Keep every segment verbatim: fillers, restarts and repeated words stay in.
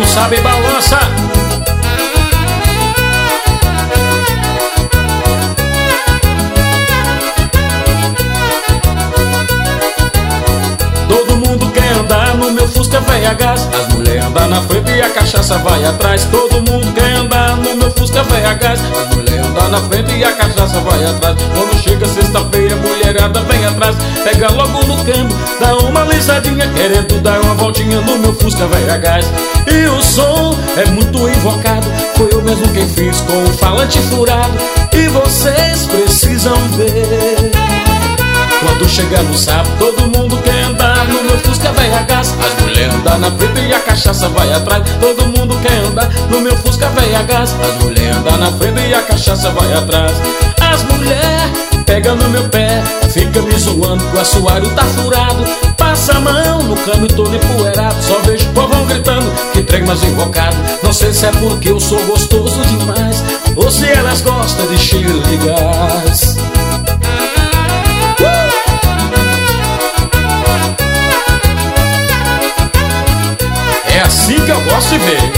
sabe balança. Todo mundo quer andar no meu Fusca velha gás. As mulheres andam na frente e a cachaça vai atrás. Todo mundo quer andar no meu Fusca velha gás. As mulheres andam na frente e a cachaça vai atrás. Quando chega sexta-feira, a mulherada vem atrás. Pega logo no câmbio, dá uma lisadinha, querendo dar uma voltinha no meu Fusca velha gás. E o som é muito invocado, foi eu mesmo quem fiz com o falante furado. E vocês precisam ver. Quando chega no sábado, todo mundo quer andar no meu Fusca velha gás. As mulheres andam na frente e a cachaça vai atrás. Todo mundo quer andar no meu Fusca velha gás. As mulheres andam na frente e a cachaça vai atrás. As mulheres pegam no meu pé, fica me zoando que o assoalho tá furado. Passa a mão no câmbio todo empoeirado. Só vejo o povão gritando, que trem mais invocado. Não sei se é porque eu sou gostoso demais, ou se elas gostam de cheiro de gás. É assim que eu gosto de ver.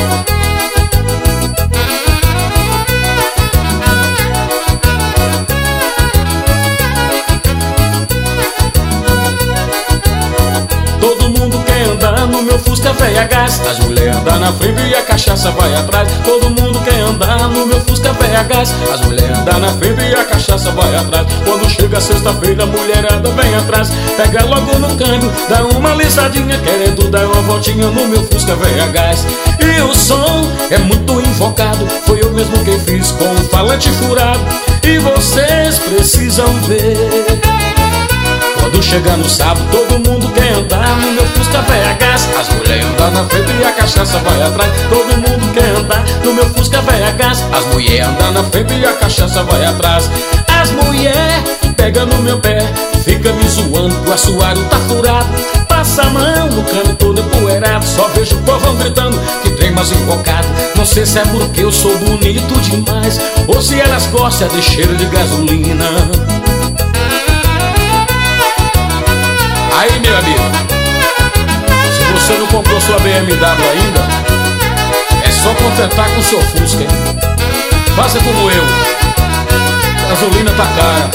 Todo mundo quer andar no meu Fusca velha gás. As mulheres andam na frente e a cachaça vai atrás. Todo mundo quer andar no meu Fusca velha gás. As mulheres andam na frente e a cachaça vai atrás. Quando chega sexta-feira, a mulherada vem atrás. Pega logo no câmbio, dá uma lisadinha, querendo dar uma voltinha no meu Fusca velha gás. E o som é muito invocado, foi eu mesmo quem fiz com o falante furado. E vocês precisam ver. Quando chega no sábado, todo mundo quer andar no meu Fusca velha gás. As mulheres andam na frente e a cachaça vai atrás. Todo mundo quer andar no meu Fusca velha gás. As mulheres andam na frente e a cachaça vai atrás. As mulheres pegam no meu pé, fica me zoando que o assoalho tá furado. Passa a mão no câmbio todo empoeirado. Só vejo o povão gritando, que trem mais invocado. Não sei se é porque eu sou bonito demais, ou se elas gostam de cheiro de gasolina. Aí, meu amigo, se você não comprou sua B M W ainda, é só contentar com o seu Fusca, hein? Faça como eu, a gasolina tá cara.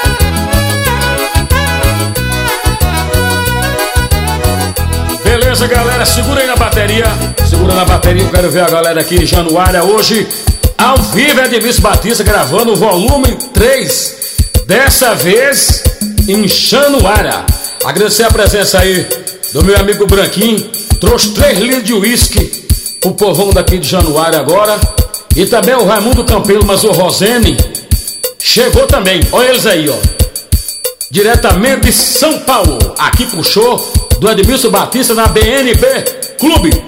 Beleza, galera, segura aí na bateria. Segura na bateria, eu quero ver a galera aqui em Januária hoje. Ao vivo, Edmilson Batista gravando o volume três. Dessa vez em Januária. Agradecer a presença aí do meu amigo Branquinho. Trouxe três litros de uísque pro povão daqui de Januária agora. E também o Raimundo Campelo, mas o Rosene chegou também. Olha eles aí, ó. Diretamente de São Paulo. Aqui pro show do Edmilson Batista na B N B Clube.